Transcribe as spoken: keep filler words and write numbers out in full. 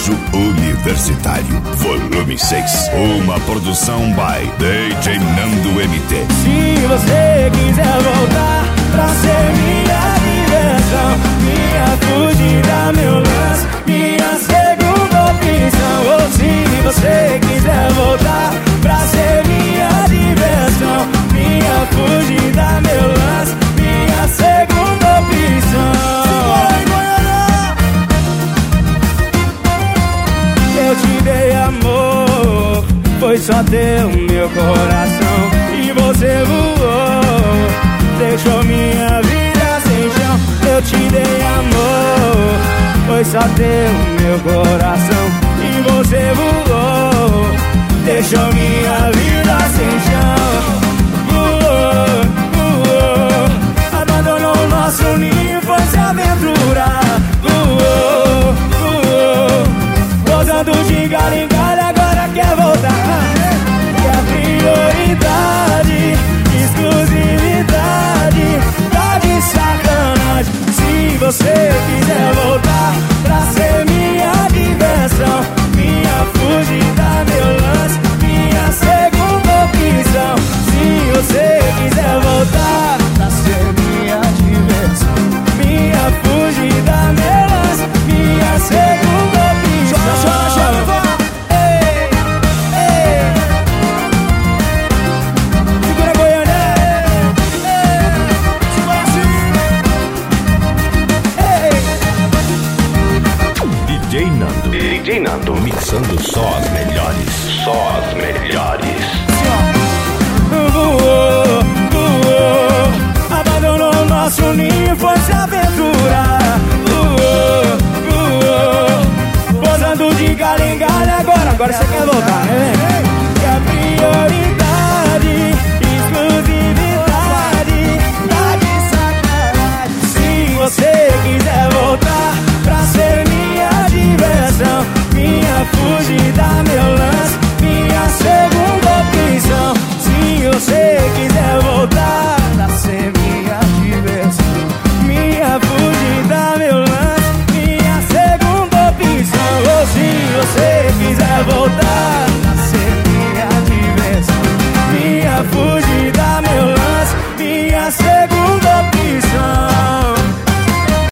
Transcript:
Sertanejo Universitário, volume seis. Uma produção by D J Nando M T. Se você quiser voltar pra ser minha diversão, minha fugida, meu lance, minha segunda opção. Ou se você quiser voltar pra ser minha diversão, minha fugida, meu lance, minha segunda opção. Eu te dei amor, foi só teu meu coração, e você voou, deixou minha vida sem chão. Eu te dei amor, foi só teu meu coração, e você voou, deixou minha vida sem chão. Voou, voou, abandonou o nosso ninho, foi se aventurar. Voou, voou, posando de galho em galho, agora quer voltar. E a prioridade, exclusividade, tá de sacanagem. Se você quiser voltar pra ser minha diversão, minha fugida, meu lance, minha segunda opção. Se você quiser voltar pra ser minha diversão, minha fugida, meu lance, minha segunda opção. Chora, chora, chora, ei, ei. Segura Goiânia, ei, segura assim, ei. D J Nando, D J Nando, mixando só as melhores. só as melhores. Voou, voou, abandonou o nosso ninho, foi se aventurar. Voou, voou, posando de galho em galho, agora, agora você quer voltar, né?